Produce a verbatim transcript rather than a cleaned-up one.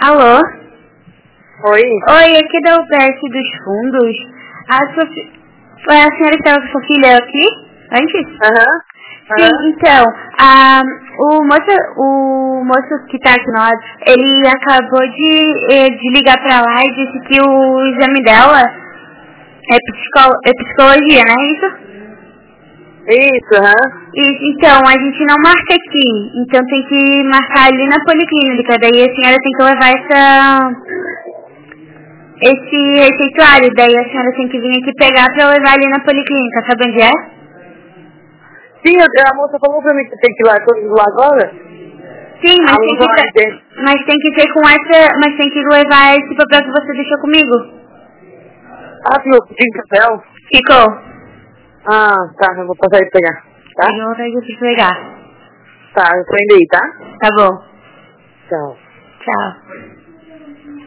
Alô? Oi? Oi, aqui da U B S dos fundos. A Sofi... Foi a senhora que estava com sua filha aqui? Antes? Aham. Uhum. Sim, uhum. então, a, o, moço, o moço que está aqui nós, ele acabou de, de ligar pra lá e disse que o exame dela é, psico, é psicologia, não é isso? Isso, aham. Uhum. E, então, a gente não marca aqui, então tem que marcar ali na policlínica, daí a senhora tem que levar essa, esse receituário, daí a senhora tem que vir aqui pegar pra levar ali na policlínica, sabe onde é? Sim, a moça falou pra mim que tem que ir lá, tô indo lá agora. Sim, mas tem, que ter, mas tem que ser com essa, mas tem que levar esse papel que você deixou comigo. Ah, sim, eu pedi papel. Ficou? Ah, tá, eu vou passar aí pegar, tá? Eu vou voltar aqui pra pegar. Tá, eu tô indo aí, tá? Tá bom. Tchau. Tchau.